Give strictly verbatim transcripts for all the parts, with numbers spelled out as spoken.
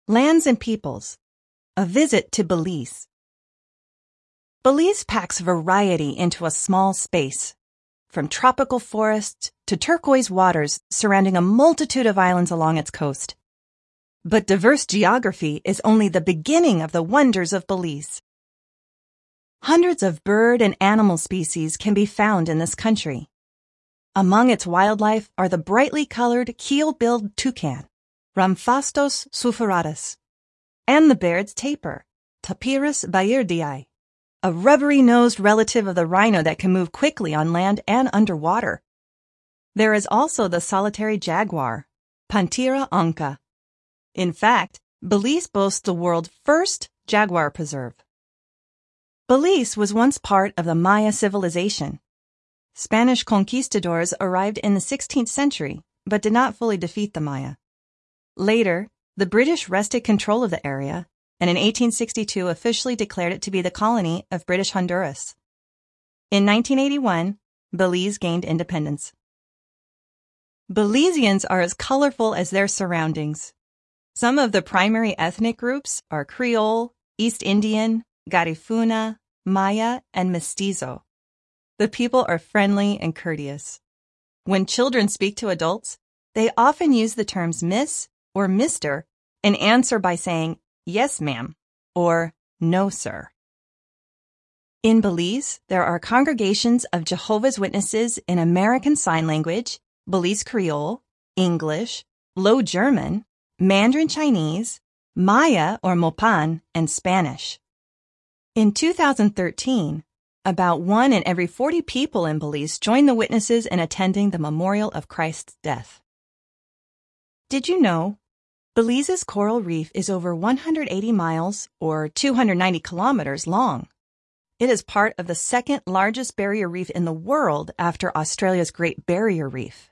Lands and peoples. A visit to Belize. Belize packs variety into a small space, from tropical forests to turquoise waters surrounding a multitude of islands along its coast. But diverse geography is only the beginning of the wonders of Belize. Hundreds of bird and animal species can be found in this country. Among its wildlife are the brightly colored keel-billed toucan, Rhamphastos sulphuratus, and the Baird's tapir, Tapirus bayardii, a rubbery-nosed relative of the rhino that can move quickly on land and underwater. There is also the solitary jaguar, Panthera onca. In fact, Belize boasts the world's first jaguar preserve. Belize was once part of the Maya civilization. Spanish conquistadors arrived in the sixteenth century, but did not fully defeat the Maya. Later, the British wrested control of the area, and in eighteen sixty-two officially declared it to be the colony of British Honduras. In nineteen eighty-one, Belize gained independence. Belizeans are as colorful as their surroundings. Some of the primary ethnic groups are Creole, East Indian, Garifuna, Maya, and Mestizo. The people are friendly and courteous. When children speak to adults, they often use the terms Miss or Mister and answer by saying, "Yes, ma'am," or "No, sir." In Belize, there are congregations of Jehovah's Witnesses in American Sign Language, Belize Creole, English, Low German, Mandarin Chinese, Maya or Mopan, and Spanish. In two thousand thirteen, about one in every forty people in Belize joined the witnesses in attending the memorial of Christ's death. Did you know Belize's coral reef is over one hundred eighty miles or two hundred ninety kilometers long? It is part of the second largest barrier reef in the world after Australia's Great Barrier Reef.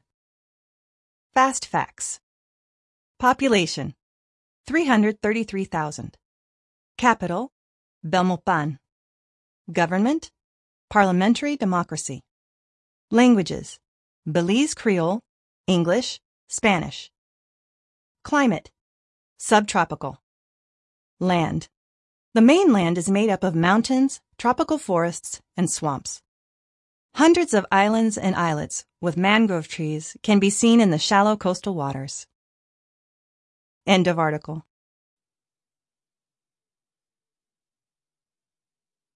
Fast facts. Population, three hundred thirty-three thousand. Capital, Belmopan. Government, parliamentary democracy. Languages, Belize Creole, English, Spanish. Climate, subtropical. Land. The mainland is made up of mountains, tropical forests, and swamps. Hundreds of islands and islets with mangrove trees can be seen in the shallow coastal waters. End of article.